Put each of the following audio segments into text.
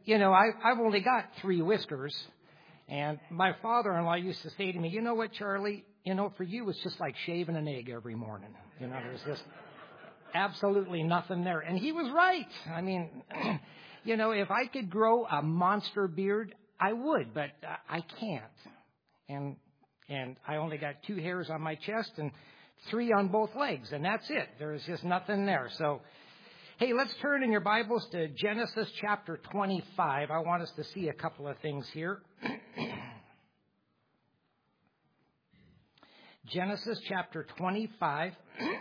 I've only got 3 whiskers. And my father-in-law used to say to me, you know what, Charlie, for you it's just like shaving an egg every morning. There's just absolutely nothing there. And he was right. I mean, if I could grow a monster beard, I would, but I can't. And I only got 2 hairs on my chest and 3 on both legs, and that's it. There's just nothing there. So, hey, let's turn in your Bibles to Genesis chapter 25. I want us to see a couple of things here. Genesis chapter 25.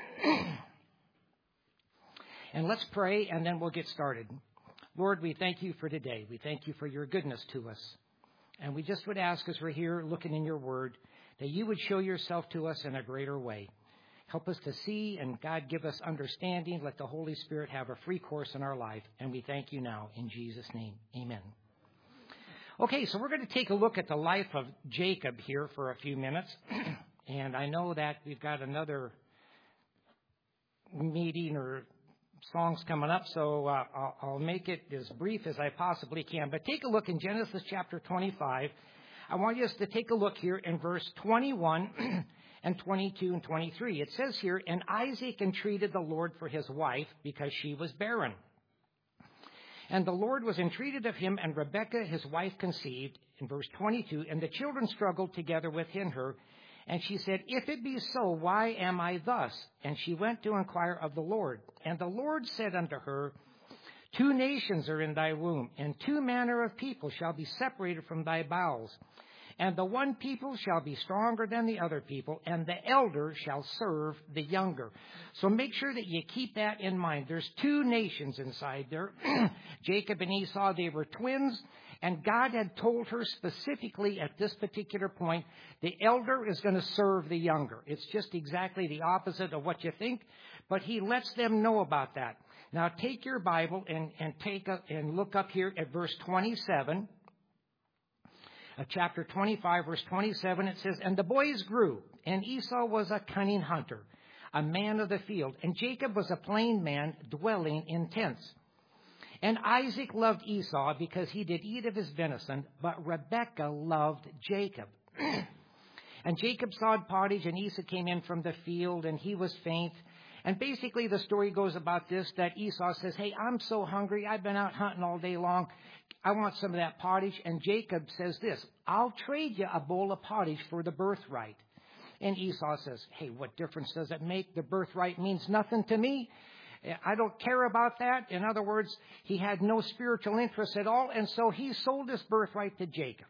And let's pray, and then we'll get started. Lord, we thank you for today. We thank you for your goodness to us. And we just would ask, as we're here looking in your word, that you would show yourself to us in a greater way. Help us to see, and God, give us understanding. Let the Holy Spirit have a free course in our life. And we thank you now in Jesus' name. Amen. Okay, so we're going to take a look at the life of Jacob here for a few minutes. And I know that we've got another meeting or songs coming up, so I'll make it as brief as I possibly can. But take a look in Genesis chapter 25. I want us to take a look here in verse 21 and 22 and 23. It says here, and Isaac entreated the Lord for his wife because she was barren. And the Lord was entreated of him, and Rebekah his wife conceived, in verse 22, and the children struggled together within her. And she said, if it be so, why am I thus? And she went to inquire of the Lord. And the Lord said unto her, 2 nations are in thy womb, and 2 manner of people shall be separated from thy bowels. And the one people shall be stronger than the other people, and the elder shall serve the younger. So make sure that you keep that in mind. There's 2 nations inside there. Jacob and Esau, they were twins. And God had told her specifically at this particular point, the elder is going to serve the younger. It's just exactly the opposite of what you think, but he lets them know about that. Now take your Bible and look up here at verse 27. Chapter 25, verse 27, it says, and the boys grew, and Esau was a cunning hunter, a man of the field, and Jacob was a plain man dwelling in tents. And Isaac loved Esau because he did eat of his venison, but Rebekah loved Jacob. And Jacob sawed pottage, and Esau came in from the field, and he was faint. And basically the story goes about this, that Esau says, hey, I'm so hungry. I've been out hunting all day long. I want some of that pottage. And Jacob says this, I'll trade you a bowl of pottage for the birthright. And Esau says, hey, what difference does it make? The birthright means nothing to me. I don't care about that. In other words, he had no spiritual interest at all. And so he sold his birthright to Jacob.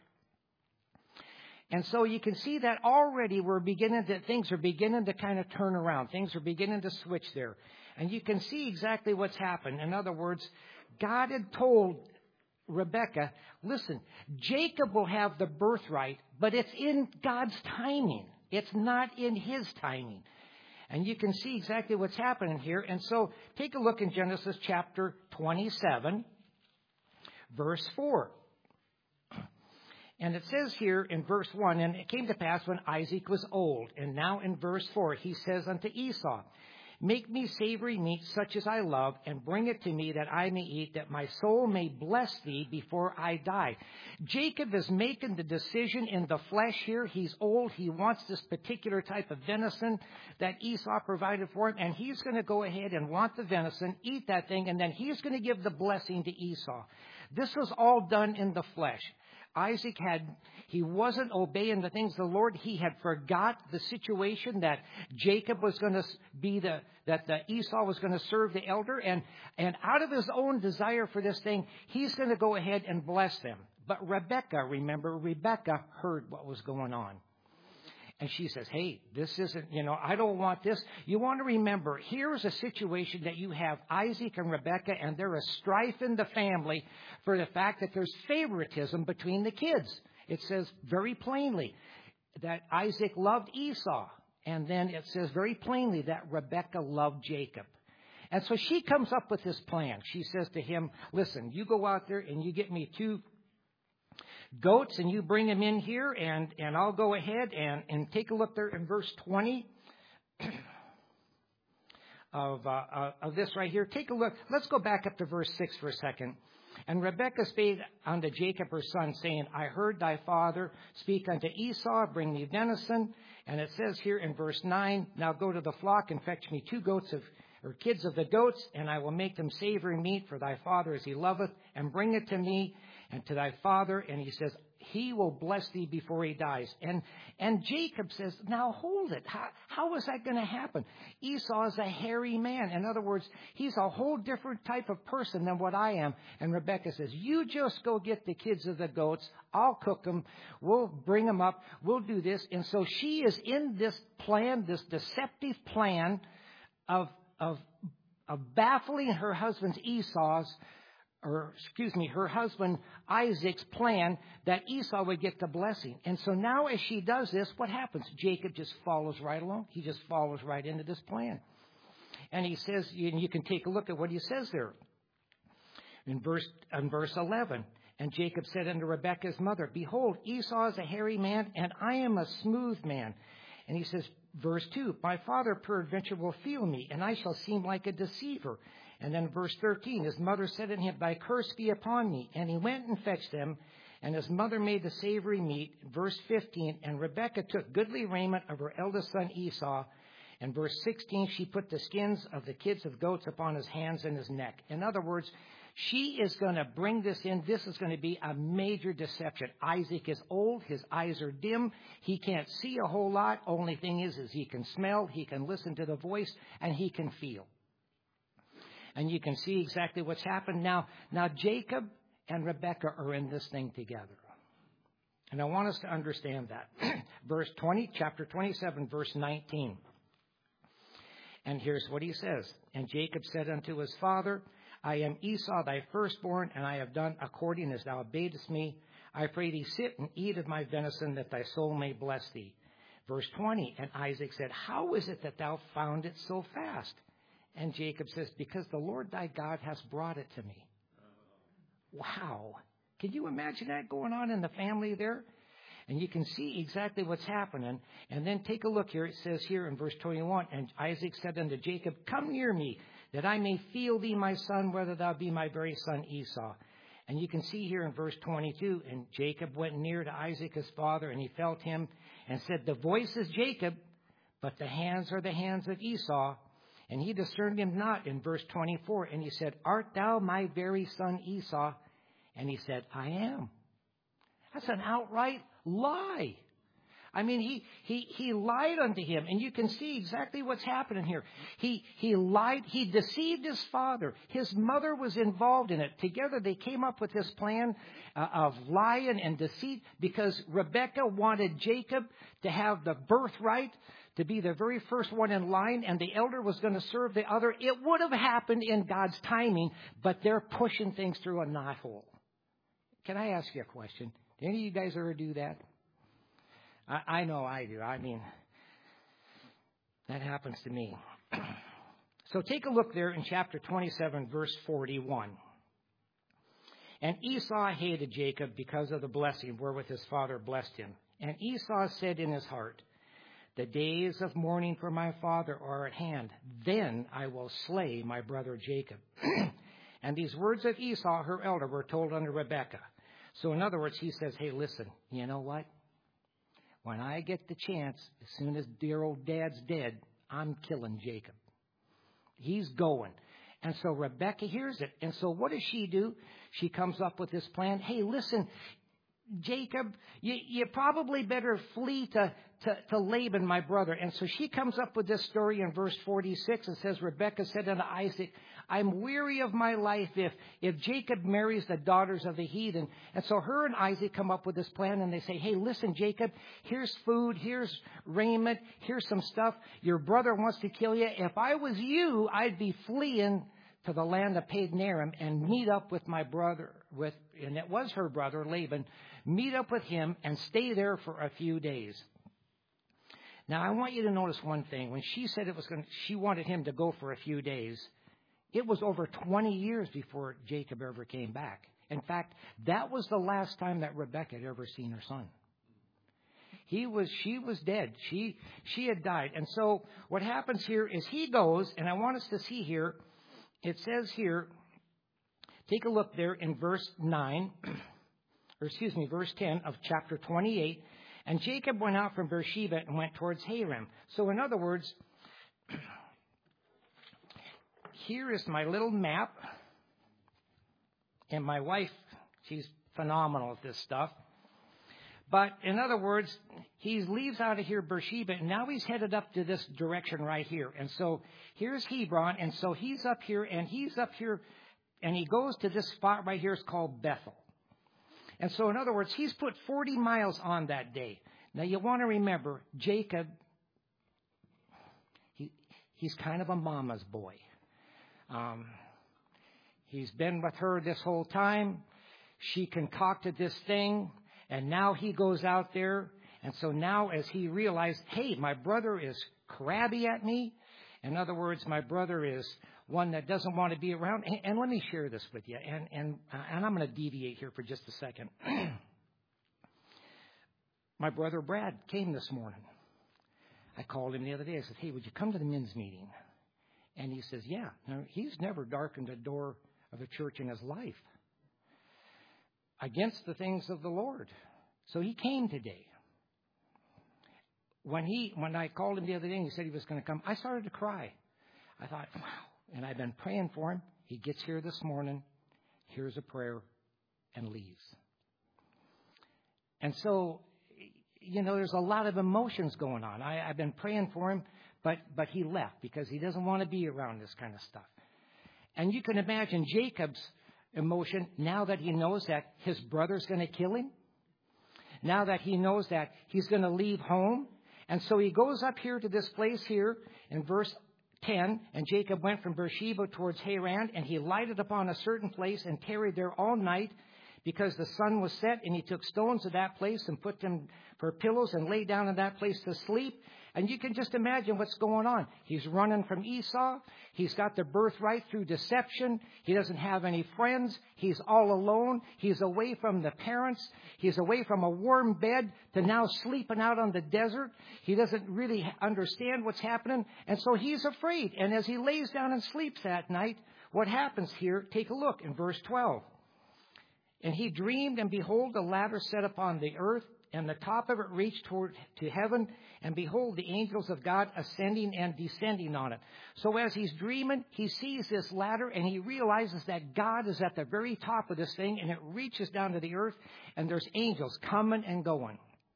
And so you can see that already things are beginning to kind of turn around. Things are beginning to switch there. And you can see exactly what's happened. In other words, God had told Rebekah, listen, Jacob will have the birthright, but it's in God's timing. It's not in his timing. And you can see exactly what's happening here. And so take a look in Genesis chapter 27, verse 4. And it says here in verse 1, and it came to pass when Isaac was old. And now in verse 4, he says unto Esau, make me savory meat such as I love, and bring it to me that I may eat, that my soul may bless thee before I die. Jacob is making the decision in the flesh here. He's old. He wants this particular type of venison that Esau provided for him, and he's going to go ahead and want the venison, eat that thing, and then he's going to give the blessing to Esau. This was all done in the flesh. Isaac he wasn't obeying the things of the Lord. He had forgot the situation that Jacob was going to be that Esau was going to serve the elder. And out of his own desire for this thing, he's going to go ahead and bless them. But Rebekah heard what was going on. And she says, hey, this isn't, I don't want this. You want to remember, here's a situation that you have Isaac and Rebekah, and there is strife in the family for the fact that there's favoritism between the kids. It says very plainly that Isaac loved Esau. And then it says very plainly that Rebekah loved Jacob. And so she comes up with this plan. She says to him, listen, you go out there and you get me 2 goats and you bring them in here, and I'll go ahead and take a look there in verse 20 of this right here. Take a look. Let's go back up to verse 6 for a second. And Rebekah spake unto Jacob her son, saying, I heard thy father speak unto Esau, bring me venison. And it says here in verse 9, now go to the flock and fetch me 2 goats or kids of the goats, and I will make them savory meat for thy father as he loveth, and bring it to me and to thy father. And he says, he will bless thee before he dies. And Jacob says, now hold it. How is that going to happen? Esau is a hairy man. In other words, he's a whole different type of person than what I am. And Rebekah says, you just go get the kids of the goats. I'll cook them. We'll bring them up. We'll do this. And so she is in this plan, this deceptive plan of baffling her husband her husband Isaac's plan that Esau would get the blessing. And so now as she does this, what happens? Jacob just follows right along. He just follows right into this plan. And he says, and you can take a look at what he says there in verse 11. And Jacob said unto Rebekah's mother, behold, Esau is a hairy man, and I am a smooth man. And he says, verse 2, my father peradventure will feel me, and I shall seem like a deceiver. And then verse 13, his mother said unto him, thy curse be upon me. And he went and fetched them, and his mother made the savory meat. Verse 15, and Rebekah took goodly raiment of her eldest son Esau. And verse 16, she put the skins of the kids of goats upon his hands and his neck. In other words, she is going to bring this in. This is going to be a major deception. Isaac is old. His eyes are dim. He can't see a whole lot. Only thing is he can smell, he can listen to the voice, and he can feel. And you can see exactly what's happened. Now Jacob and Rebekah are in this thing together. And I want us to understand that. Chapter 27, verse 19. And here's what he says. And Jacob said unto his father, I am Esau thy firstborn, and I have done according as thou badest me. I pray thee sit and eat of my venison, that thy soul may bless thee. Verse 20, and Isaac said, how is it that thou found it so fast? And Jacob says, because the Lord thy God has brought it to me. Wow. Can you imagine that going on in the family there? And you can see exactly what's happening. And then take a look here. It says here in verse 21, and Isaac said unto Jacob, come near me, that I may feel thee, my son, whether thou be my very son Esau. And you can see here in verse 22, and Jacob went near to Isaac his father, and he felt him, and said, the voice is Jacob, but the hands are the hands of Esau. And he discerned him not in verse 24. And he said, art thou my very son Esau? And he said, I am. That's an outright lie. I mean, he lied unto him. And you can see exactly what's happening here. He lied. He deceived his father. His mother was involved in it. Together they came up with this plan of lying and deceit, because Rebekah wanted Jacob to have the birthright, to be the very first one in line, and the elder was going to serve the other. It would have happened in God's timing, but they're pushing things through a knothole. Can I ask you a question? Do any of you guys ever do that? I know I do. I mean, that happens to me. So take a look there in chapter 27, verse 41. And Esau hated Jacob because of the blessing wherewith his father blessed him. And Esau said in his heart, the days of mourning for my father are at hand. Then I will slay my brother Jacob. And these words of Esau, her elder, were told unto Rebekah. So in other words, he says, hey, listen, you know what? When I get the chance, as soon as dear old dad's dead, I'm killing Jacob. He's going. And so Rebekah hears it. And so what does she do? She comes up with this plan. Hey, listen, Jacob, you probably better flee to Laban, my brother. And so she comes up with this story in verse 46 and says, Rebekah said unto Isaac, I'm weary of my life if Jacob marries the daughters of the heathen. And so her and Isaac come up with this plan, and they say, hey, listen, Jacob, here's food, here's raiment, here's some stuff. Your brother wants to kill you. If I was you, I'd be fleeing to the land of Padanaram and meet up with my brother, and it was her brother, Laban, meet up with him and stay there for a few days. Now, I want you to notice one thing. When she said she wanted him to go for a few days, it was over 20 years before Jacob ever came back. In fact, that was the last time that Rebekah had ever seen her son. She was dead. She had died. And so what happens here is he goes, and I want us to see here, it says here, take a look there in verse 9, verse 10 of chapter 28. And Jacob went out from Beersheba and went towards Haran. So in other words, here is my little map. And my wife, she's phenomenal at this stuff. But in other words, he leaves out of here Beersheba, and now he's headed up to this direction right here. And so here's Hebron, and so he's up here, and he goes to this spot right here. It's called Bethel. And so in other words, he's put 40 miles on that day. Now you want to remember, Jacob, he's kind of a mama's boy. He's been with her this whole time. She concocted this thing. And now he goes out there, and so now as he realized, hey, my brother is crabby at me. In other words, my brother is one that doesn't want to be around. And let me share this with you, and I'm going to deviate here for just a second. My brother Brad came this morning. I called him the other day. I said, hey, would you come to the men's meeting? And he says, yeah. Now, he's never darkened a door of a church in his life against the things of the Lord. So he came today. When I called him the other day and he said he was going to come, I started to cry. I thought, wow. And I've been praying for him. He gets here this morning, hears a prayer, and leaves. And so, there's a lot of emotions going on. I've been praying for him, but he left because he doesn't want to be around this kind of stuff. And you can imagine Jacob's emotion now that he knows that his brother's going to kill him. Now that he knows that he's going to leave home. And so he goes up here to this place here in verse 10. And Jacob went from Beersheba towards Haran, and he lighted upon a certain place and tarried there all night because the sun was set. And he took stones to that place and put them for pillows and lay down in that place to sleep. And you can just imagine what's going on. He's running from Esau. He's got the birthright through deception. He doesn't have any friends. He's all alone. He's away from the parents. He's away from a warm bed to now sleeping out on the desert. He doesn't really understand what's happening. And so he's afraid. And as he lays down and sleeps that night, what happens here? Take a look in verse 12. And he dreamed, and behold, a ladder set upon the earth, and the top of it reached toward to heaven, and behold, the angels of God ascending and descending on it. So as he's dreaming, he sees this ladder, and he realizes that God is at the very top of this thing, and it reaches down to the earth, and there's angels coming and going.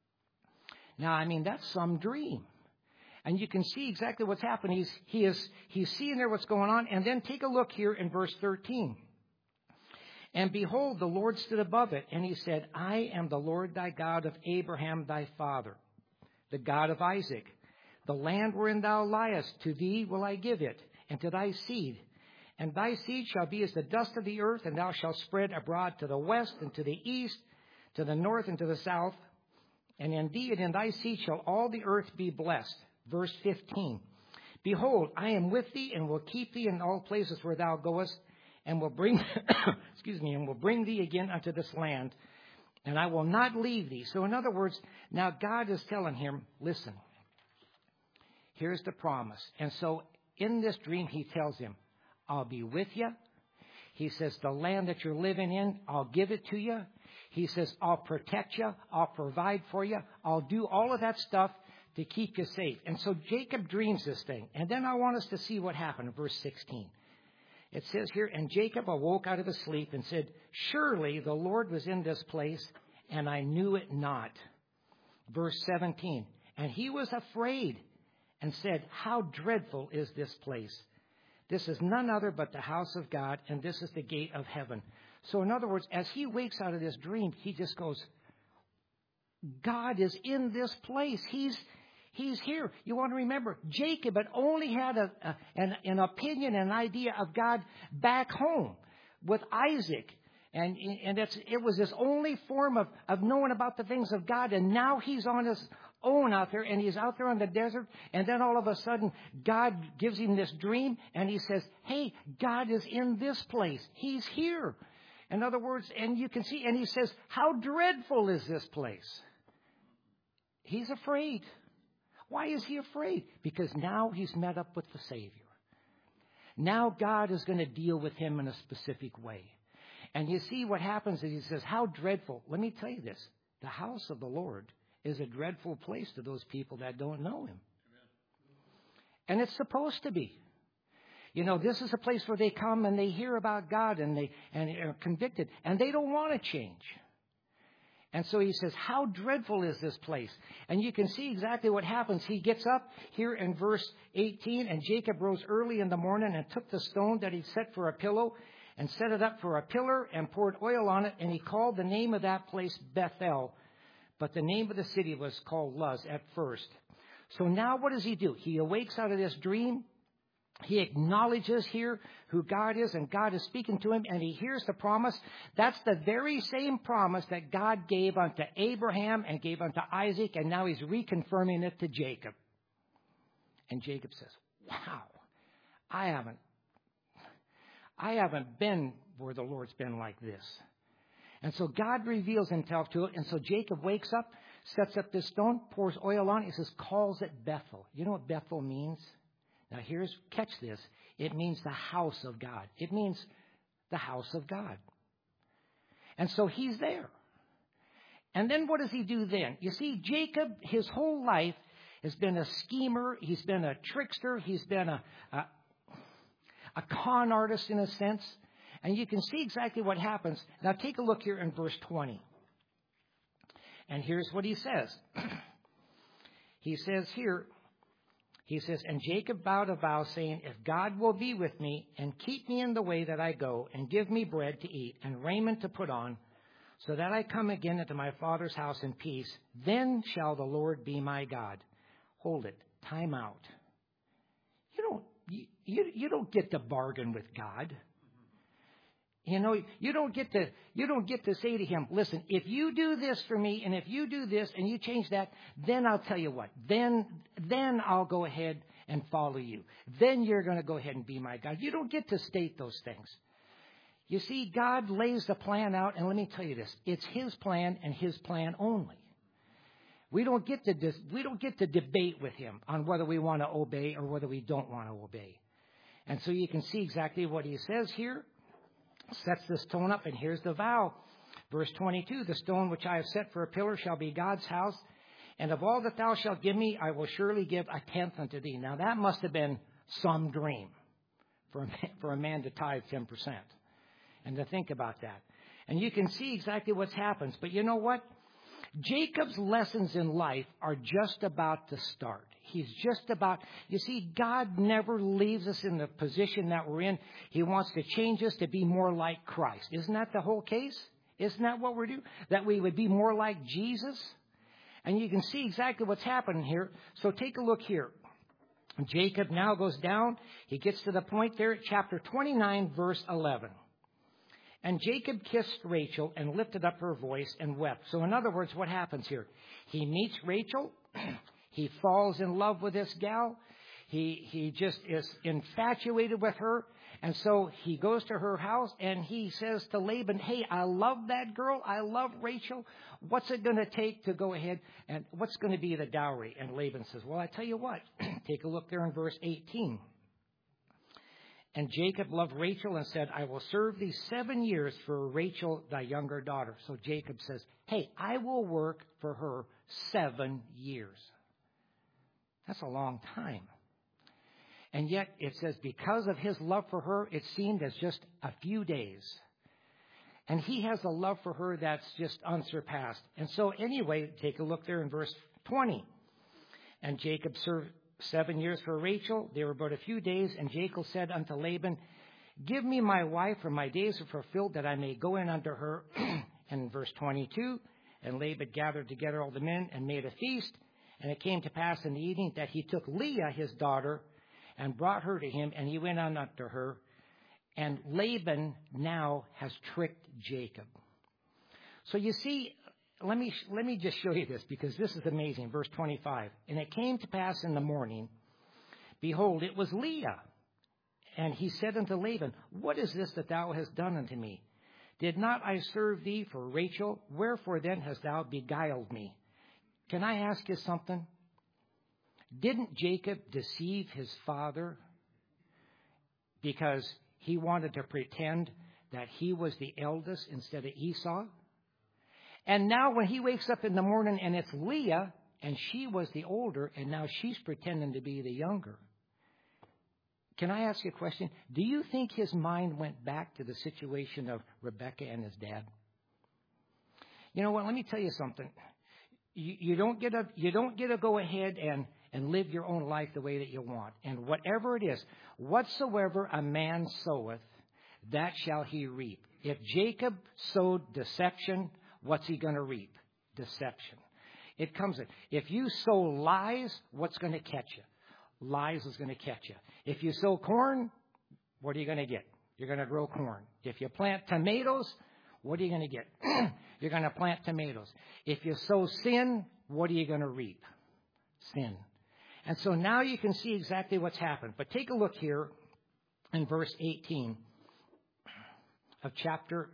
Now, that's some dream. And you can see exactly what's happening. He's seeing there what's going on. And then take a look here in verse 13. And behold, the Lord stood above it, and he said, I am the Lord thy God of Abraham thy father, the God of Isaac. The land wherein thou liest, to thee will I give it, and to thy seed. And thy seed shall be as the dust of the earth, and thou shalt spread abroad to the west and to the east, to the north and to the south. And in thee and in thy seed shall all the earth be blessed. Verse 15. Behold, I am with thee, and will keep thee in all places where thou goest, and will bring, and will bring thee again unto this land, and I will not leave thee. So in other words, now God is telling him, listen, here's the promise. And so in this dream, he tells him, I'll be with you. He says, the land that you're living in, I'll give it to you. He says, I'll protect you. I'll provide for you. I'll do all of that stuff to keep you safe. And so Jacob dreams this thing. And then I want us to see what happened in verse 16. It says here, and Jacob awoke out of his sleep and said, surely the Lord was in this place, and I knew it not. Verse 17, and he was afraid and said, how dreadful is this place? This is none other but the house of God, and this is the gate of heaven. So in other words, as he wakes out of this dream, he just goes, God is in this place. He's here. You want to remember, Jacob had only had an opinion, an idea of God back home with Isaac. And it was his only form of knowing about the things of God. And now he's on his own out there, and he's out there on the desert. And then all of a sudden, God gives him this dream, and he says, hey, God is in this place. He's here. In other words, and you can see, and he says, how dreadful is this place? He's afraid. Why is he afraid? Because now he's met up with the Savior. Now God is going to deal with him in a specific way. And you see what happens is he says, how dreadful. Let me tell you this. The house of the Lord is a dreadful place to those people that don't know him. And it's supposed to be. You know, this is a place where they come and they hear about God and are convicted. And they don't want to change. And so he says, how dreadful is this place? And you can see exactly what happens. He gets up here in verse 18, and Jacob rose early in the morning and took the stone that he set for a pillow and set it up for a pillar and poured oil on it. And he called the name of that place Bethel. But the name of the city was called Luz at first. So now what does he do? He awakes out of this dream. He acknowledges here who God is, and God is speaking to him, and he hears the promise. That's the very same promise that God gave unto Abraham and gave unto Isaac, and now he's reconfirming it to Jacob. And Jacob says, wow, I haven't been where the Lord's been like this. And so God reveals himself to it, and so Jacob wakes up, sets up this stone, pours oil on it. He says, calls it Bethel. You know what Bethel means? Now catch this. It means the house of God. It means the house of God. And so he's there. And then what does he do then? You see, Jacob, his whole life has been a schemer. He's been a trickster. He's been a con artist in a sense. And you can see exactly what happens. Now take a look here in verse 20. And here's what he says. He says here, and Jacob vowed a vow, saying, if God will be with me and keep me in the way that I go and give me bread to eat and raiment to put on, so that I come again into my father's house in peace, then shall the Lord be my God. Hold it. Time out. You don't get to bargain with God. You know, you don't get to say to him, listen, if you do this for me, and if you do this, and you change that, then I'll tell you what. Then I'll go ahead and follow you. Then you're going to go ahead and be my God. You don't get to state those things. You see, God lays the plan out, and let me tell you this. It's his plan and his plan only. We don't get to debate with him on whether we want to obey or whether we don't want to obey. And so you can see exactly what he says here. Sets the stone up, and here's the vow. Verse 22, the stone which I have set for a pillar shall be God's house, and of all that thou shalt give me, I will surely give a tenth unto thee. Now that must have been some dream for a man to tithe 10%. And to think about that. And you can see exactly what's happened. But you know what? Jacob's lessons in life are just about to start. He's just about, you see, God never leaves us in the position that we're in. He wants to change us to be more like Christ. Isn't that the whole case? Isn't that what we're doing? That we would be more like Jesus? And you can see exactly what's happening here. So take a look here. Jacob now goes down. He gets to the point there, chapter 29, verse 11. And Jacob kissed Rachel and lifted up her voice and wept. So in other words, what happens here? He meets Rachel. He falls in love with this gal. He just is infatuated with her. And so he goes to her house and he says to Laban, hey, I love that girl. I love Rachel. What's it going to take to go ahead and what's going to be the dowry? And Laban says, well, I tell you what, take a look there in verse 18. And Jacob loved Rachel and said, I will serve thee 7 years for Rachel, thy younger daughter. So Jacob says, hey, I will work for her 7 years. That's a long time. And yet it says because of his love for her, it seemed as just a few days. And he has a love for her that's just unsurpassed. And so anyway, take a look there in verse 20. And Jacob served 7 years for Rachel. They were but a few days. And Jacob said unto Laban, give me my wife, for my days are fulfilled, that I may go in unto her. And in verse 22, and Laban gathered together all the men and made a feast. And it came to pass in the evening that he took Leah, his daughter, and brought her to him, and he went on unto her. And Laban now has tricked Jacob. So you see, let me just show you this, because this is amazing. Verse 25. And it came to pass in the morning, behold, it was Leah. And he said unto Laban, what is this that thou hast done unto me? Did not I serve thee for Rachel? Wherefore then hast thou beguiled me? Can I ask you something? Didn't Jacob deceive his father because he wanted to pretend that he was the eldest instead of Esau? And now when he wakes up in the morning and it's Leah, and she was the older, and now she's pretending to be the younger. Can I ask you a question? Do you think his mind went back to the situation of Rebekah and his dad? You know what? Let me tell you something. You don't get to go ahead and live your own life the way that you want. And whatever it is, whatsoever a man soweth, that shall he reap. If Jacob sowed deception, what's he going to reap? Deception. It comes in. If you sow lies, what's going to catch you? Lies is going to catch you. If you sow corn, what are you going to get? You're going to grow corn. If you plant tomatoes, what are you going to get? You're going to plant tomatoes. If you sow sin, what are you going to reap? Sin. And so now you can see exactly what's happened. But take a look here in verse 18 of chapter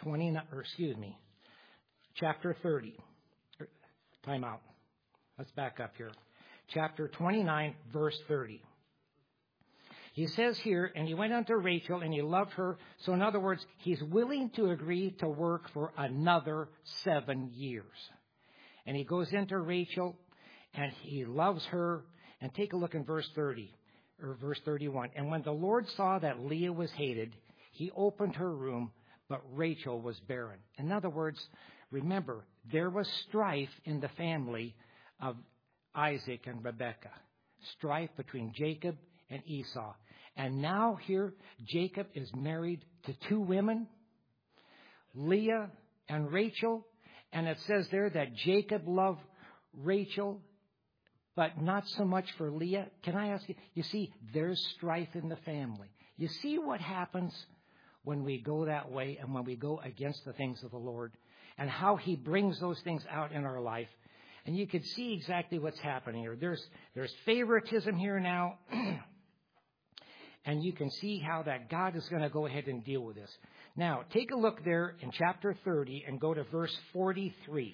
30. Time out. Let's back up here. Chapter 29, verse 30. He says here, and he went unto Rachel, and he loved her. So in other words, he's willing to agree to work for another 7 years. And he goes into Rachel, and he loves her. And take a look in verse 30, or verse 31. And when the Lord saw that Leah was hated, he opened her womb, but Rachel was barren. In other words, remember, there was strife in the family of Isaac and Rebekah. Strife between Jacob and Esau. And now here, Jacob is married to 2 women, Leah and Rachel. And it says there that Jacob loved Rachel, but not so much for Leah. Can I ask you, you see, there's strife in the family. You see what happens when we go that way and when we go against the things of the Lord, and how he brings those things out in our life. And you can see exactly what's happening here. There's favoritism here now. And you can see how that God is going to go ahead and deal with this. Now, take a look there in chapter 30 and go to verse 43.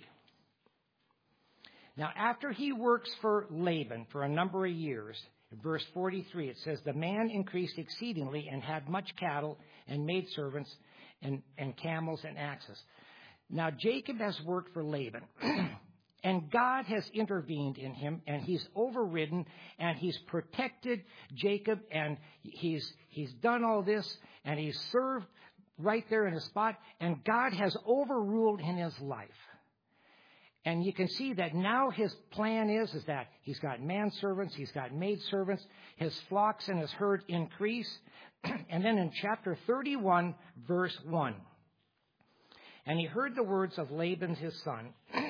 Now, after he works for Laban for a number of years, in verse 43, it says, the man increased exceedingly and had much cattle and maidservants and camels and asses. Now, Jacob has worked for Laban, and God has intervened in him, and he's overridden, and he's protected Jacob, and he's done all this, and he's served right there in his spot, and God has overruled in his life. And you can see that now his plan is that he's got manservants, he's got maidservants, his flocks and his herd increase. And then in chapter 31, verse 1, and he heard the words of Laban his son,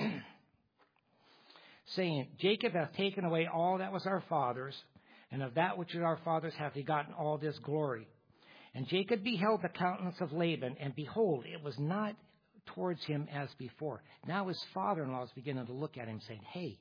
saying, Jacob hath taken away all that was our father's, and of that which was our father's hath he gotten all this glory. And Jacob beheld the countenance of Laban, and behold, it was not towards him as before. Now his father-in-law is beginning to look at him saying, hey,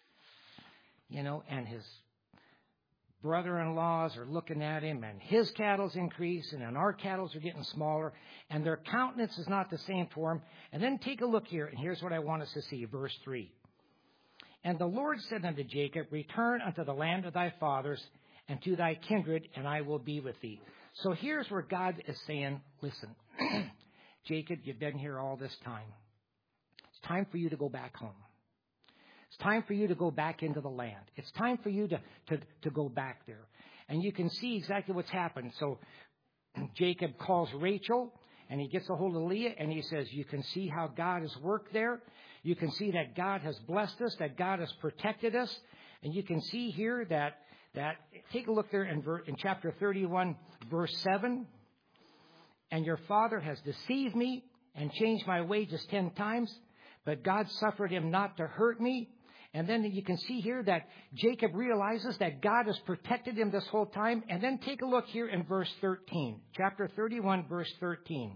and his brother-in-laws are looking at him, and his cattle's increasing, and our cattle's are getting smaller, and their countenance is not the same for him. And then take a look here, and here's what I want us to see, verse 3. And the Lord said unto Jacob, return unto the land of thy fathers, and to thy kindred, and I will be with thee. So here's where God is saying, listen, Jacob, you've been here all this time. It's time for you to go back home. It's time for you to go back into the land. It's time for you to go back there. And you can see exactly what's happened. So Jacob calls Rachel, and he gets a hold of Leah, and he says, you can see how God has worked there. You can see that God has blessed us, that God has protected us. And you can see here that take a look there in chapter 31, verse 7. And your father has deceived me and changed my wages 10 times, but God suffered him not to hurt me. And then you can see here that Jacob realizes that God has protected him this whole time. And then take a look here in verse 13, chapter 31, verse 13.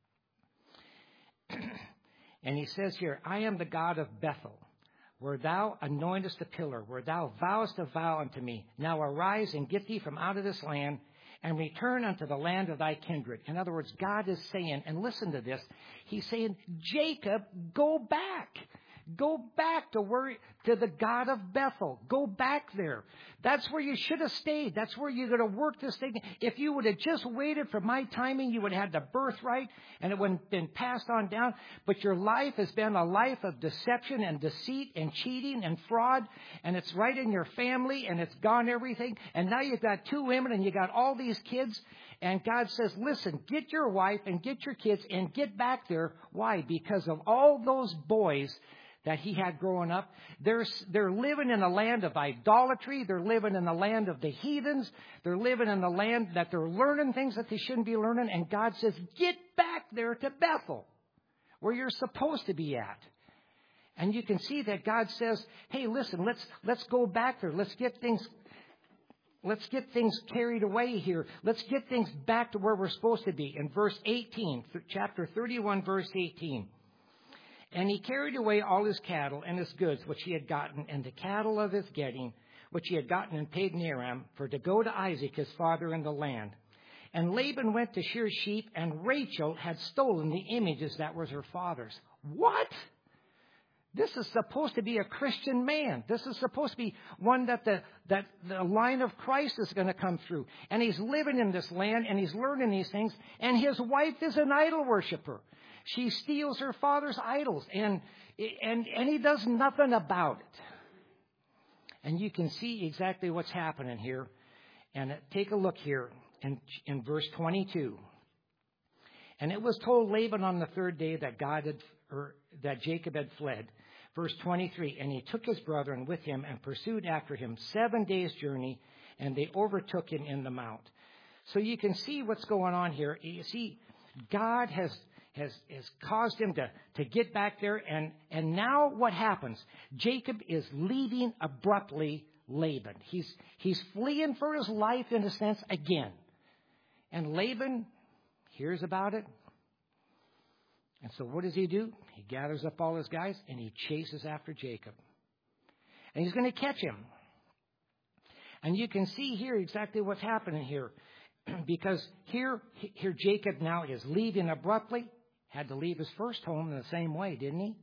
And he says here, I am the God of Bethel, where thou anointest the pillar, where thou vowest a vow unto me. Now arise and get thee from out of this land, and return unto the land of thy kindred. In other words, God is saying, and listen to this, he's saying, Jacob, go back. Go back to the God of Bethel. Go back there. That's where you should have stayed. That's where you're going to work this thing. If you would have just waited for my timing, you would have had the birthright and it would have been passed on down. But your life has been a life of deception and deceit and cheating and fraud. And it's right in your family and it's gone everything. And now you've got 2 women and you got all these kids. And God says, listen, get your wife and get your kids and get back there. Why? Because of all those boys that he had growing up. They're living in a land of idolatry. They're living in the land of the heathens. They're living in the land that they're learning things that they shouldn't be learning. And God says, get back there to Bethel, where you're supposed to be at. And you can see that God says, hey, listen, let's go back there. Let's get things carried away here. Let's get things back to where we're supposed to be. In verse 18, chapter 31, verse 18. And he carried away all his cattle and his goods, which he had gotten, and the cattle of his getting, which he had gotten in Padan-aram, for to go to Isaac his father in the land. And Laban went to shear sheep, and Rachel had stolen the images that was her father's. What? This is supposed to be a Christian man. This is supposed to be one that the line of Christ is going to come through. And he's living in this land, and he's learning these things, and his wife is an idol worshiper. She steals her father's idols, and he does nothing about it. And you can see exactly what's happening here. And take a look here in verse 22. And it was told Laban on the 3rd day that Jacob had fled. Verse 23, and he took his brethren with him and pursued after him 7 days' journey, and they overtook him in the mount. So you can see what's going on here. You see, God has caused him to get back there. And now what happens? Jacob is leaving abruptly Laban. He's fleeing for his life in a sense again. And Laban hears about it. And so what does he do? He gathers up all his guys and he chases after Jacob. And he's going to catch him. And you can see here exactly what's happening here. Because here Jacob now is leaving abruptly. Had to leave his first home in the same way, didn't he?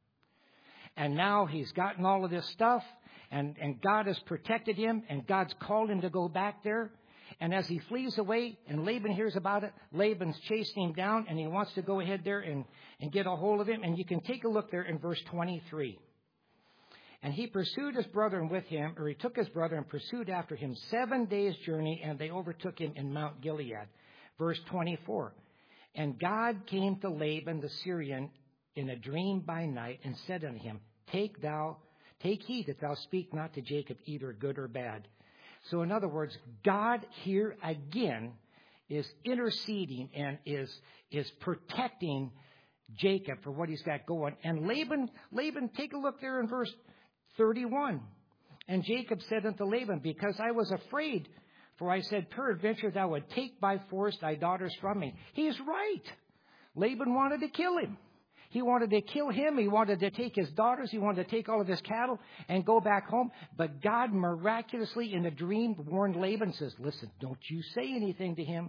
And now he's gotten all of this stuff, and God has protected him, and God's called him to go back there. And as he flees away, and Laban hears about it, Laban's chasing him down, and he wants to go ahead there and get a hold of him. And you can take a look there in verse 23. And he pursued his brother with him, or he took his brother and pursued after him 7 days' journey, and they overtook him in Mount Gilead. Verse 24. And God came to Laban the Syrian in a dream by night and said unto him, Take heed that thou speak not to Jacob either good or bad. So in other words, God here again is interceding and is protecting Jacob for what he's got going. And Laban, take a look there in verse 31. And Jacob said unto Laban, Because I was afraid, for I said, Peradventure thou would take by force thy daughters from me. He's right. Laban wanted to kill him. He wanted to kill him. He wanted to take his daughters. He wanted to take all of his cattle and go back home. But God miraculously in a dream warned Laban, says, listen, don't you say anything to him.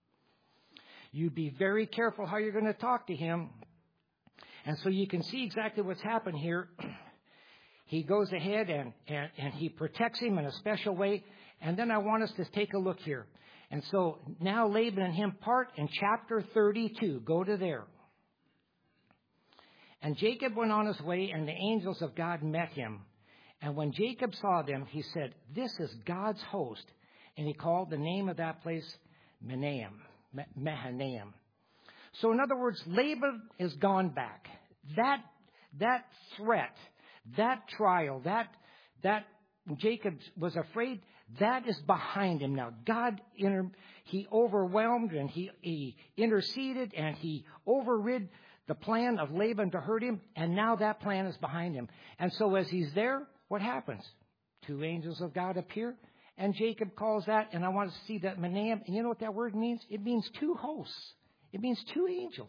You be very careful how you're going to talk to him. And so you can see exactly what's happened here. He goes ahead and he protects him in a special way. And then I want us to take a look here. And so now Laban and him part in chapter 32. Go to there. And Jacob went on his way, and the angels of God met him. And when Jacob saw them, he said, This is God's host. And he called the name of that place Mahanaim. So in other words, Laban is gone back. That threat, that trial, that Jacob was afraid, that is behind him now. God, he overwhelmed and he interceded and he overrid the plan of Laban to hurt him, and now that plan is behind him. And so as he's there, what happens? 2 angels of God appear, and Jacob calls that, and I want to see that Mahanaim. And you know what that word means? It means 2 hosts. It means 2 angels.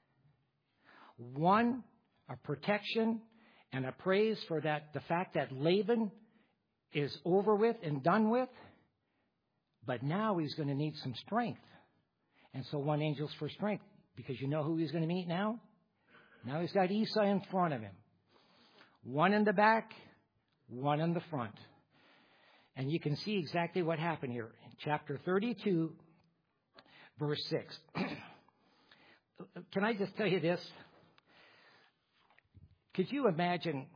One, a protection and a praise for the fact that Laban is over with and done with, but now he's going to need some strength. And so 1 angel's for strength. Because you know who he's going to meet now? Now he's got Esau in front of him. One in the back, one in the front. And you can see exactly what happened here. In chapter 32, verse 6. Can I just tell you this? Could you imagine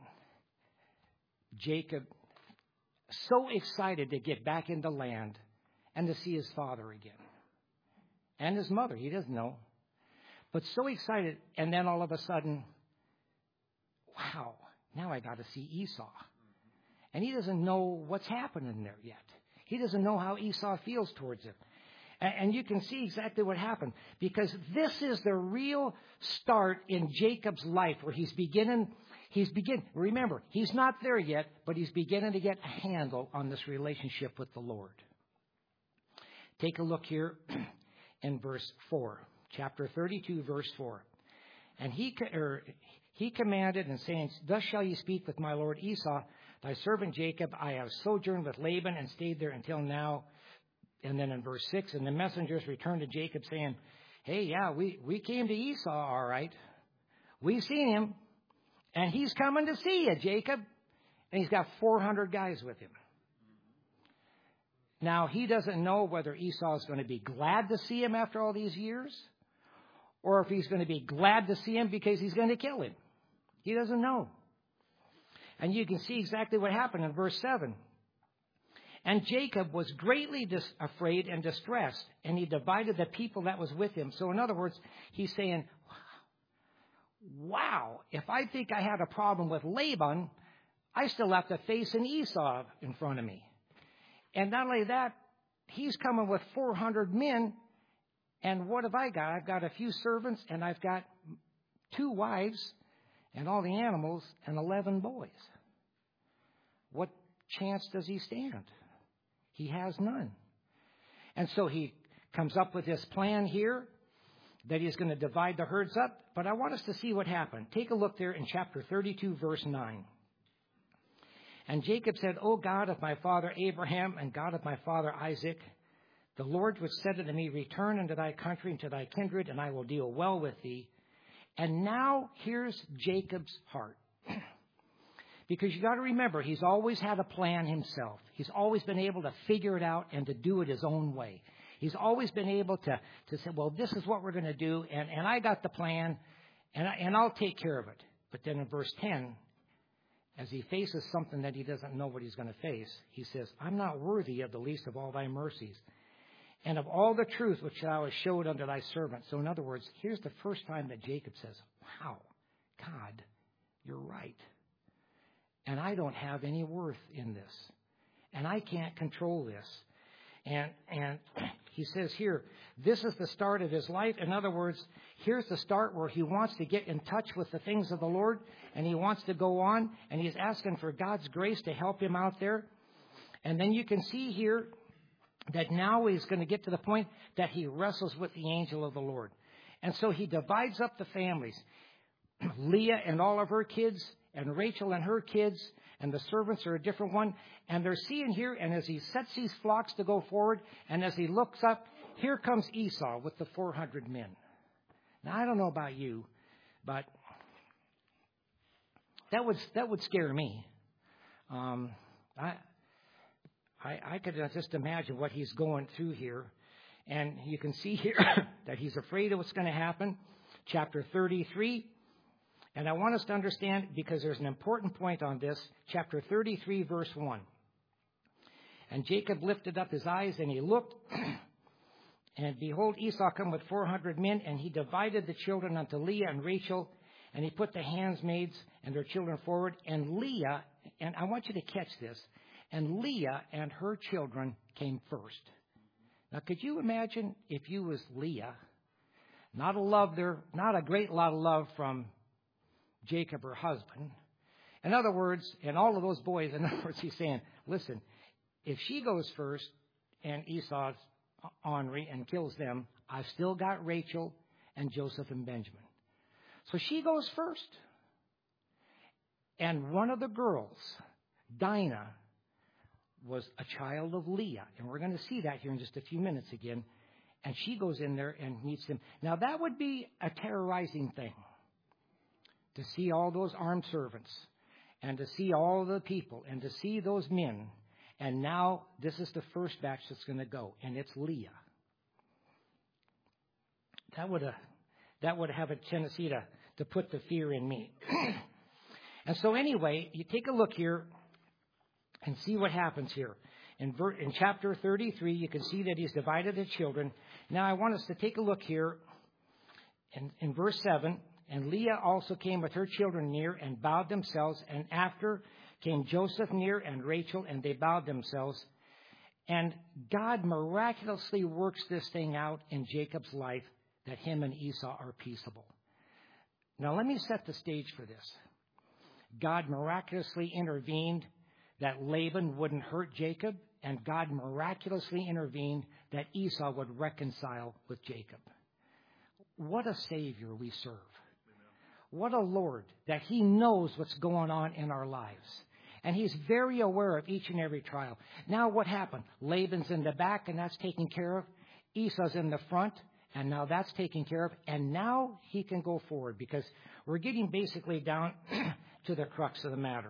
Jacob so excited to get back into land and to see his father again? And his mother, he doesn't know. But so excited, and then all of a sudden, wow, now I got to see Esau. And he doesn't know what's happening there yet. He doesn't know how Esau feels towards him. And you can see exactly what happened, because this is the real start in Jacob's life, where remember, he's not there yet, but he's beginning to get a handle on this relationship with the Lord. Take a look here in verse 4, chapter 32, verse 4. And he commanded and saying, "Thus shall ye speak with my lord Esau, thy servant Jacob. I have sojourned with Laban and stayed there until now." And then in verse 6, and the messengers returned to Jacob saying, "Hey, yeah, we came to Esau, all right. We've seen him, and he's coming to see you, Jacob." And he's got 400 guys with him. Now, he doesn't know whether Esau is going to be glad to see him after all these years, or if he's going to be glad to see him because he's going to kill him. He doesn't know. And you can see exactly what happened in verse 7. And Jacob was greatly afraid and distressed, and he divided the people that was with him. So in other words, he's saying, wow, if I think I had a problem with Laban, I still have to face an Esau in front of me. And not only that, he's coming with 400 men. And what have I got? I've got a few servants, and I've got 2 wives, and all the animals, and 11 boys. What chance does he stand? He has none. And so he comes up with this plan here that he's going to divide the herds up. But I want us to see what happened. Take a look there in chapter 32, verse 9. And Jacob said, "O God of my father Abraham and God of my father Isaac, the Lord which said unto me, Return unto thy country and to thy kindred, and I will deal well with thee." And now here's Jacob's heart. Because you got to remember, he's always had a plan himself. He's always been able to figure it out and to do it his own way. He's always been able to say, well, this is what we're going to do, and I got the plan, and I'll take care of it. But then in verse 10, as he faces something that he doesn't know what he's going to face, he says, "I'm not worthy of the least of all thy mercies, and of all the truth which thou hast showed unto thy servant." So in other words, here's the first time that Jacob says, wow, God, you're right. And I don't have any worth in this. And I can't control this. And he says here, this is the start of his life. In other words, here's the start where he wants to get in touch with the things of the Lord. And he wants to go on. And he's asking for God's grace to help him out there. And then you can see here that now he's going to get to the point that he wrestles with the angel of the Lord. And so he divides up the families. Leah and all of her kids, and Rachel and her kids, and the servants are a different one. And they're seeing here, and as he sets these flocks to go forward, and as he looks up, here comes Esau with the 400 men. Now, I don't know about you, but that would scare me. I could just imagine what he's going through here. And you can see here that he's afraid of what's going to happen. Chapter 33. And I want us to understand, because there's an important point on this, chapter 33, verse 1. And Jacob lifted up his eyes, and he looked, and behold, Esau come with 400 men, and he divided the children unto Leah and Rachel, and he put the handmaids and their children forward, and Leah, and I want you to catch this, and Leah and her children came first. Now, could you imagine if you was Leah, not a great lot of love from Jacob, her husband. In other words, and all of those boys, in other words, he's saying, listen, if she goes first and Esau's ornery and kills them, I've still got Rachel and Joseph and Benjamin. So she goes first. And one of the girls, Dinah, was a child of Leah. And we're going to see that here in just a few minutes again. And she goes in there and meets him. Now, that would be a terrorizing thing, to see all those armed servants. and to see all the people and to see those men. And now this is the first batch that's going to go, and it's Leah. That would have a tendency to put the fear in me. And so anyway, you take a look here and see what happens here. In chapter 33, you can see that he's divided the children. Now I want us to take a look here in verse 7. And Leah also came with her children near and bowed themselves. And after came Joseph near and Rachel, and they bowed themselves. And God miraculously works this thing out in Jacob's life, that him and Esau are peaceable. Now let me set the stage for this. God miraculously intervened that Laban wouldn't hurt Jacob, and God miraculously intervened that Esau would reconcile with Jacob. What a Savior we serve. What a Lord, that He knows what's going on in our lives. And He's very aware of each and every trial. Now what happened? Laban's in the back, and that's taken care of. Esau's in the front, and now that's taken care of. And now he can go forward, because we're getting basically down to the crux of the matter.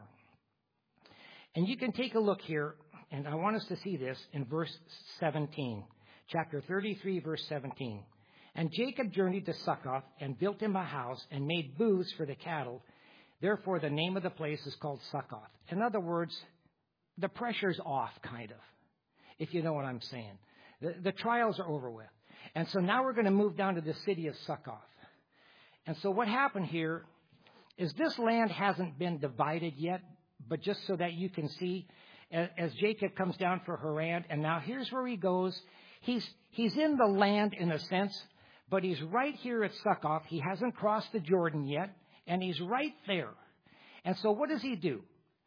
And you can take a look here, and I want us to see this in verse 17. Chapter 33, verse 17. And Jacob journeyed to Succoth and built him a house and made booths for the cattle. Therefore, the name of the place is called Succoth. In other words, the pressure's off, kind of, if you know what I'm saying. The trials are over with. And so now we're going to move down to the city of Succoth. And so what happened here is this land hasn't been divided yet, but just so that you can see, as Jacob comes down for Haran, and now here's where he goes. He's in the land in a sense, but he's right here at Succoth. He hasn't crossed the Jordan yet, and he's right there. And so what does he do?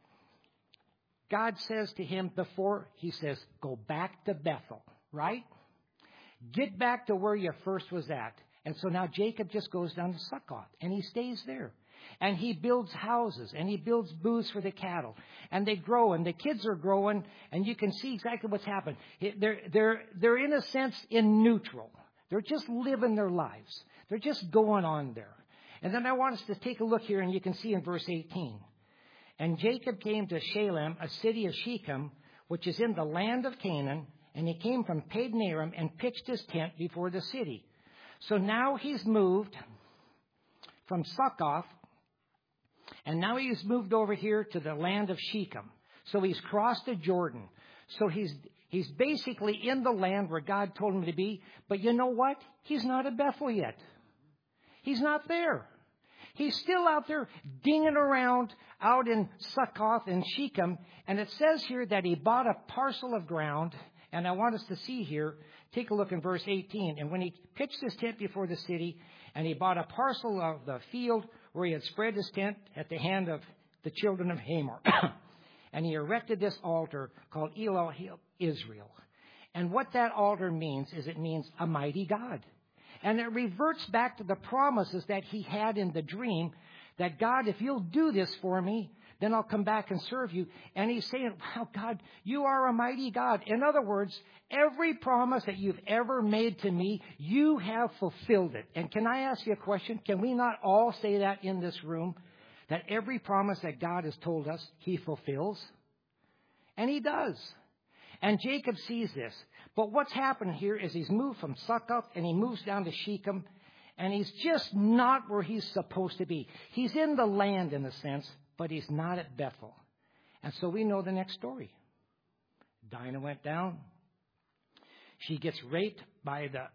God says to him before, he says, go back to Bethel, right? Get back to where you first was at. And so now Jacob just goes down to Succoth, and he stays there. And he builds houses, and he builds booths for the cattle. And they grow, and the kids are growing, and you can see exactly what's happened. They're in a sense in neutral. They're just living their lives. They're just going on there. And then I want us to take a look here, and you can see in verse 18. And Jacob came to Shalem, a city of Shechem, which is in the land of Canaan, and he came from Padan Aram and pitched his tent before the city. So now he's moved from Succoth, and now he's moved over here to the land of Shechem. So he's crossed the Jordan. So he's basically in the land where God told him to be. But you know what? He's not at Bethel yet. He's not there. He's still out there dinging around out in Succoth and Shechem. And it says here that he bought a parcel of ground. And I want us to see here, take a look in verse 18. And when he pitched his tent before the city, and he bought a parcel of the field where he had spread his tent at the hand of the children of Hamor. And he erected this altar called Elohim Israel. And what that altar means is it means a mighty God. And it reverts back to the promises that he had in the dream, that God, if you'll do this for me, then I'll come back and serve you. And he's saying, wow, God, you are a mighty God. In other words, every promise that you've ever made to me, you have fulfilled it. And can I ask you a question? Can we not all say that in this room? That every promise that God has told us, he fulfills? And he does. And Jacob sees this. But what's happened here is he's moved from Succoth and he moves down to Shechem. And he's just not where he's supposed to be. He's in the land in a sense, but he's not at Bethel. And so we know the next story. Dinah went down. She gets raped by the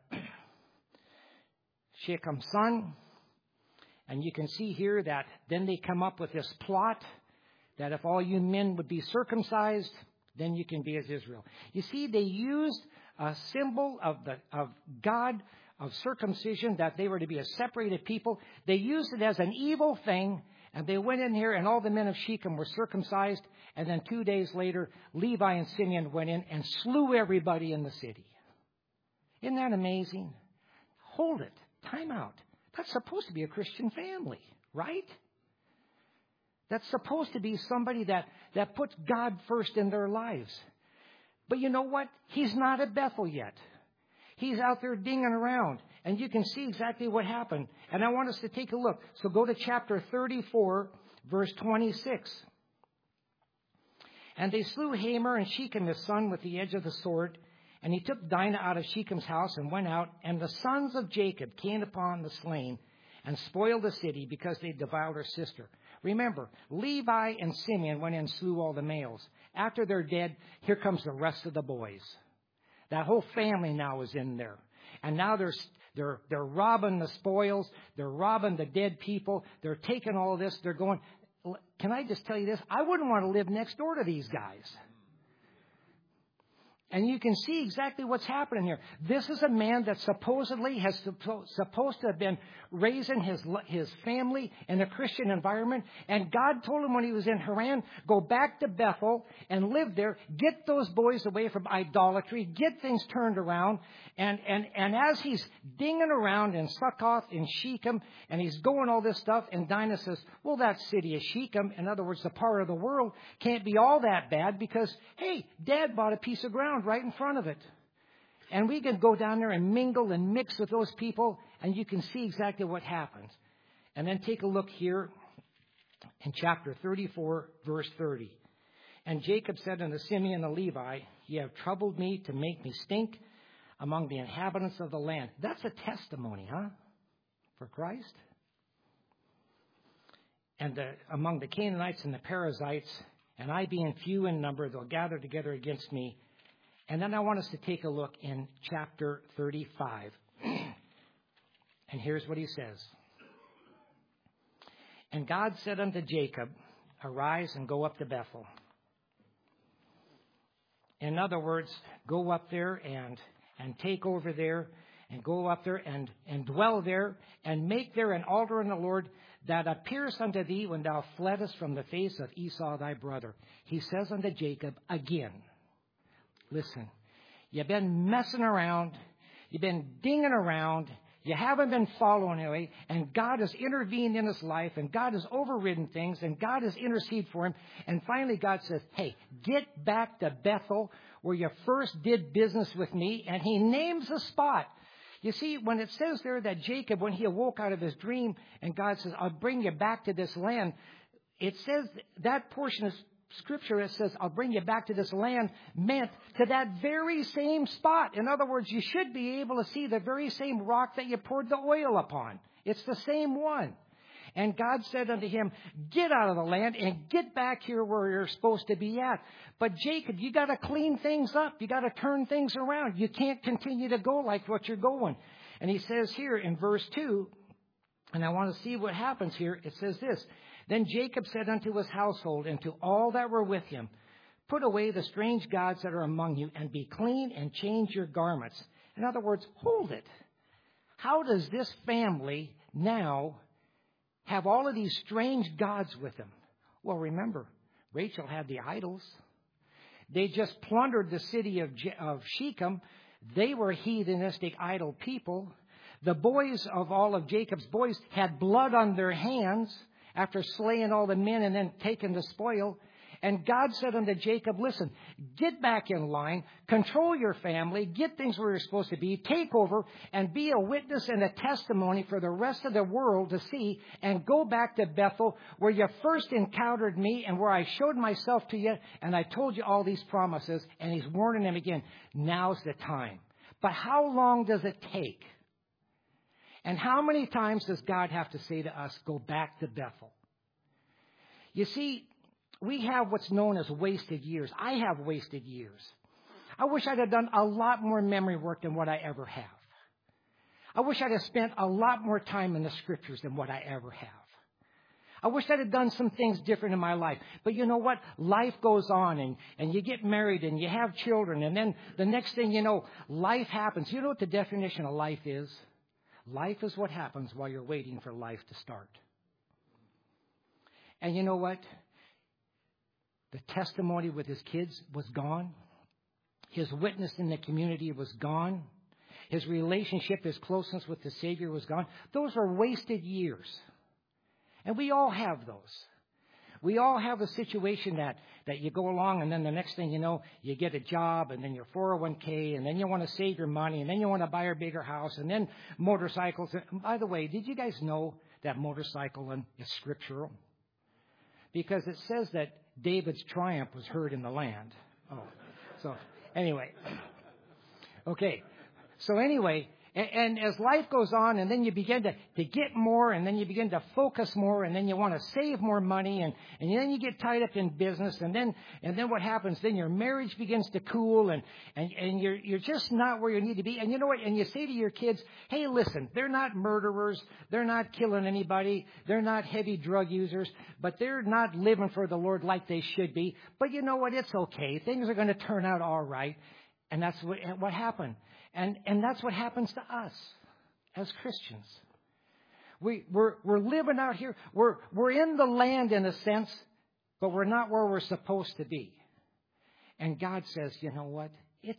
Shechem's son. And you can see here that then they come up with this plot that if all you men would be circumcised, then you can be as Israel. You see, they used a symbol of God, of circumcision, that they were to be a separated people. They used it as an evil thing, and they went in here, and all the men of Shechem were circumcised. And then 2 days later, Levi and Simeon went in and slew everybody in the city. Isn't that amazing? Hold it. Time out. That's supposed to be a Christian family, right? That's supposed to be somebody that puts God first in their lives. But you know what? He's not at Bethel yet. He's out there dinging around. And you can see exactly what happened. And I want us to take a look. So go to chapter 34, verse 26. And they slew Hamor and Shechem his son with the edge of the sword. And he took Dinah out of Shechem's house and went out. And the sons of Jacob came upon the slain and spoiled the city because they devoured her sister. Remember, Levi and Simeon went and slew all the males. After they're dead, here comes the rest of the boys. That whole family now is in there. And now they're robbing the spoils. They're robbing the dead people. They're taking all of this. They're going, can I just tell you this? I wouldn't want to live next door to these guys. And you can see exactly what's happening here. This is a man that supposedly has supposed to have been raising his family in a Christian environment. And God told him when he was in Haran, go back to Bethel and live there. Get those boys away from idolatry. Get things turned around. And as he's dinging around in Succoth, in Shechem, and he's going all this stuff, and Dinah says, well, that city of Shechem, in other words, the part of the world, can't be all that bad because, hey, Dad bought a piece of ground right in front of it. And we can go down there and mingle and mix with those people, and you can see exactly what happens. And then take a look here in chapter 34, verse 30. And Jacob said unto Simeon and Levi, ye have troubled me to make me stink among the inhabitants of the land. That's a testimony, huh? For Christ. And among the Canaanites and the Perizzites, and I being few in number, they'll gather together against me. And then I want us to take a look in chapter 35. And here's what he says. And God said unto Jacob, arise and go up to Bethel. In other words, go up there and take over there and go up there and dwell there and make there an altar in the Lord that appears unto thee when thou fleddest from the face of Esau thy brother. He says unto Jacob again, listen, you've been messing around. You've been dinging around. You haven't been following away. And God has intervened in his life. And God has overridden things. And God has interceded for him. And finally God says, hey, get back to Bethel where you first did business with me. And he names the spot. You see, when it says there that Jacob, when he awoke out of his dream, and God says, I'll bring you back to this land, it says that portion of Scripture, it says, I'll bring you back to this land, meant to that very same spot. In other words, you should be able to see the very same rock that you poured the oil upon. It's the same one. And God said unto him, get out of the land and get back here where you're supposed to be at. But Jacob, you got to clean things up. You got to turn things around. You can't continue to go like what you're going. And he says here in verse 2, and I want to see what happens here. It says this. Then Jacob said unto his household and to all that were with him, put away the strange gods that are among you and be clean and change your garments. In other words, hold it. How does this family now have all of these strange gods with them? Well, remember, Rachel had the idols. They just plundered the city of Shechem. They were heathenistic idol people. The boys of all of Jacob's boys had blood on their hands after slaying all the men and then taking the spoil. And God said unto Jacob, listen, get back in line, control your family, get things where you're supposed to be, take over, and be a witness and a testimony for the rest of the world to see, and go back to Bethel where you first encountered me and where I showed myself to you, and I told you all these promises. And he's warning them again, now's the time. But how long does it take? And how many times does God have to say to us, go back to Bethel? You see, we have what's known as wasted years. I have wasted years. I wish I'd have done a lot more memory work than what I ever have. I wish I'd have spent a lot more time in the Scriptures than what I ever have. I wish I'd have done some things different in my life. But you know what? Life goes on, and you get married and you have children, and then the next thing you know, life happens. You know what the definition of life is? Life is what happens while you're waiting for life to start. And you know what? The testimony with his kids was gone. His witness in the community was gone. His relationship, his closeness with the Savior was gone. Those are wasted years. And we all have those. We all have a situation that you go along, and then the next thing you know, you get a job, and then your 401k, and then you want to save your money, and then you want to buy a bigger house, and then motorcycles. And by the way, did you guys know that motorcycling is scriptural? Because it says that David's triumph was heard in the land. Oh, so anyway. Okay. So anyway, and as life goes on, and then you begin to get more, and then you begin to focus more, and then you want to save more money, and then you get tied up in business, and then what happens? Then your marriage begins to cool, and you're just not where you need to be. And you know what? And you say to your kids, hey, listen, they're not murderers, they're not killing anybody, they're not heavy drug users, but they're not living for the Lord like they should be. But you know what? It's okay. Things are going to turn out all right. And that's what happened. And that's what happens to us as Christians. We're living out here. We're in the land in a sense, but we're not where we're supposed to be. And God says, you know what?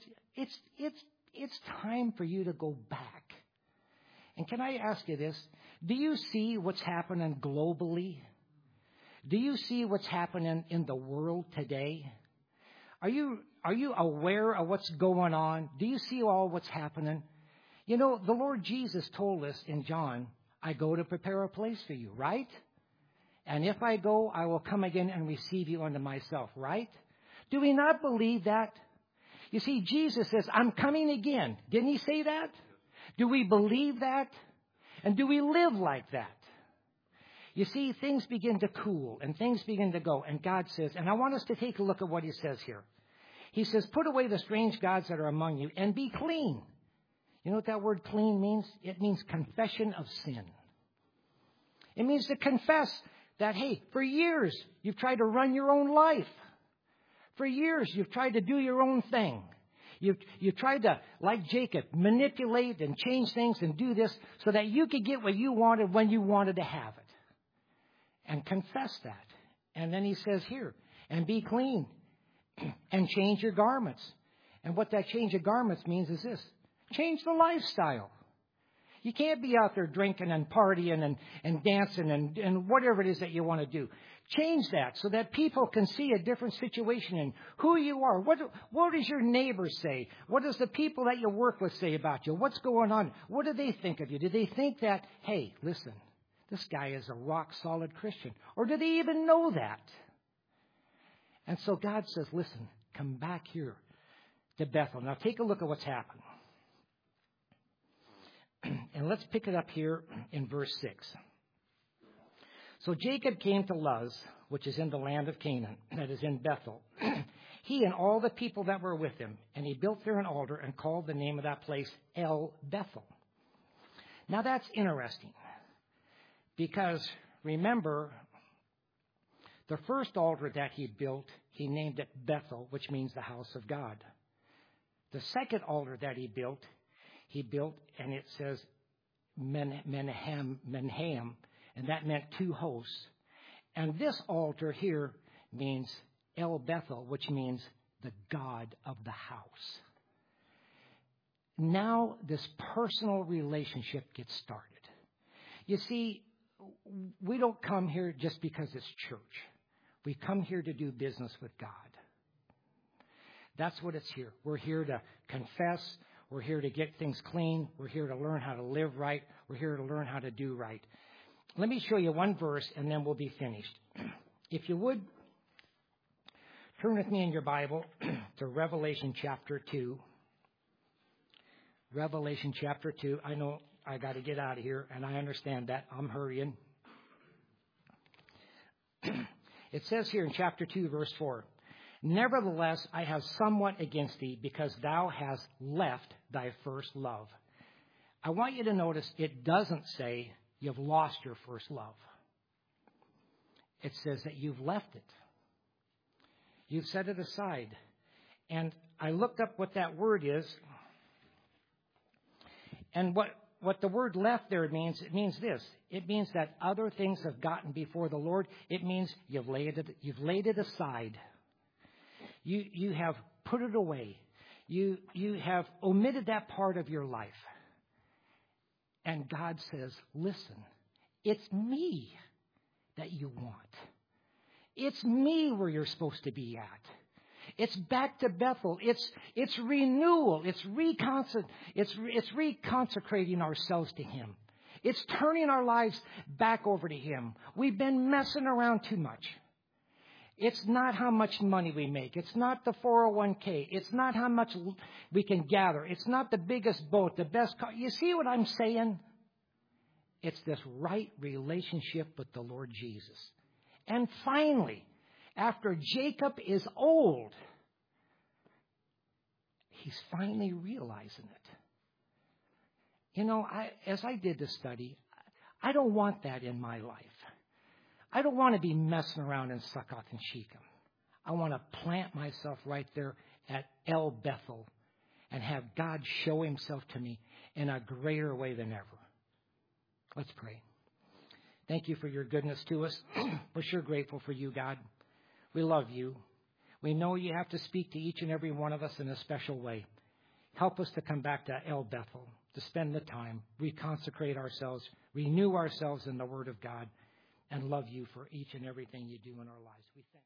It's time for you to go back. And can I ask you this? Do you see what's happening globally? Do you see what's happening in the world today? Are you aware of what's going on? Do you see all what's happening? You know, the Lord Jesus told us in John, I go to prepare a place for you, right? And if I go, I will come again and receive you unto myself, right? Do we not believe that? You see, Jesus says, I'm coming again. Didn't he say that? Do we believe that? And do we live like that? You see, things begin to cool and things begin to go. And God says, and I want us to take a look at what he says here. He says, put away the strange gods that are among you and be clean. You know what that word clean means? It means confession of sin. It means to confess that, hey, for years you've tried to run your own life. For years you've tried to do your own thing. You've tried to, like Jacob, manipulate and change things and do this so that you could get what you wanted when you wanted to have it. And confess that. And then he says here, and be clean. And change your garments. And what that change of garments means is this. Change the lifestyle. You can't be out there drinking and partying and dancing and whatever it is that you want to do. Change that so that people can see a different situation in who you are. What does your neighbors say? What does the people that you work with say about you? What's going on? What do they think of you? Do they think that, hey, listen, this guy is a rock-solid Christian? Or do they even know that? And so God says, listen, come back here to Bethel. Now take a look at what's happened. And let's pick it up here in verse 6. So Jacob came to Luz, which is in the land of Canaan, that is in Bethel. He and all the people that were with him, and he built there an altar and called the name of that place El Bethel. Now that's interesting because remember, the first altar that he built, he named it Bethel, which means the house of God. The second altar that he built, and it says Menahem, and that meant two hosts. And this altar here means El Bethel, which means the God of the house. Now this personal relationship gets started. You see, we don't come here just because it's church. We come here to do business with God. That's what it's here. We're here to confess. We're here to get things clean. We're here to learn how to live right. We're here to learn how to do right. Let me show you one verse and then we'll be finished. If you would, turn with me in your Bible to Revelation chapter 2. Revelation chapter 2. I know I got to get out of here and I understand that. I'm hurrying. It says here in chapter 2, verse 4, nevertheless, I have somewhat against thee because thou hast left thy first love. I want you to notice it doesn't say you've lost your first love. It says that you've left it. You've set it aside. And I looked up what that word is. And what the word left there means, it means this. It means that other things have gotten before the Lord. It means you've laid it aside. You have put it away. You have omitted that part of your life. And God says, listen, it's me that you want. It's me where you're supposed to be at. It's back to Bethel. It's renewal. It's reconsecrating ourselves to Him. It's turning our lives back over to Him. We've been messing around too much. It's not how much money we make. It's not the 401k. It's not how much we can gather. It's not the biggest boat, the best car. You see what I'm saying? It's this right relationship with the Lord Jesus. And finally, after Jacob is old, he's finally realizing it. You know, as I did this study, I don't want that in my life. I don't want to be messing around in Succoth and Shechem. I want to plant myself right there at El Bethel and have God show himself to me in a greater way than ever. Let's pray. Thank you for your goodness to us. We're sure grateful for you, God. We love you. We know you have to speak to each and every one of us in a special way. Help us to come back to El Bethel, to spend the time, reconsecrate ourselves, renew ourselves in the Word of God, and love you for each and everything you do in our lives. We thank you.